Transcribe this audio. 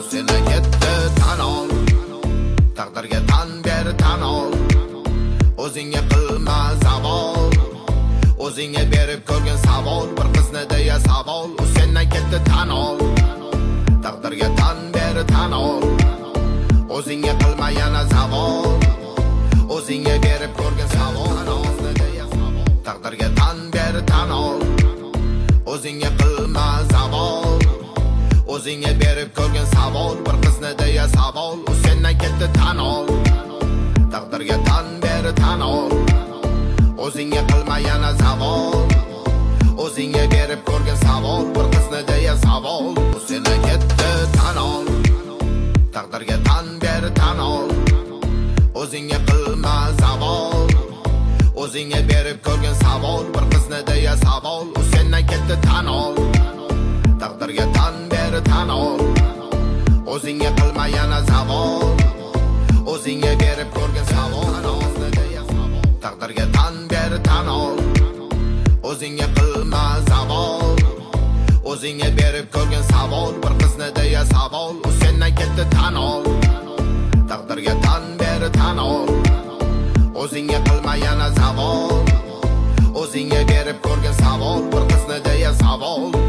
seni ketdi tan ol, taqdirga tan ber tan ol, o'zingga qilma zavol, o'zingga berib ko'rgin savol, bir qizni deya savol, u sendan ketdi tan ol, taqdirga tan ber tan ol, o'zingga qilma yana zavol, o'zingga berib ko'rgin savol, taqdirga tan ber tan ol, o'zingga qilma zavol, o'zingga berib ko'rgin savol, bir qizni deya savol, u sendan ketdi tan ol, taqdirga tan ber tan ol, o'zingga qilma yana zavol, o'zingga berib ko'rgin savol, bir qizni deya savol, u sendan ketdi tan ol, taqdirga tan ber tan ol, o'zingga qilma zavol, o'zingga berib ko'rgin savol, bir qizni deya savol, u sendan ketdi tan ol, taqdirga tan ber tan ol, o'zingga qilma yana zavol, o'zingga berib ko'rgin savol, taqdirga tan ber tan ol, o'zingga qilma zavol, o'zingga berib ko'rgin savol, bir qizni deya savol, u sendan ketdi tan ol, taqdirga tan ber tan ol, o'zingga qilma yana zavol, o'zingga berib ko'rgin savol, bir qizni deya savol.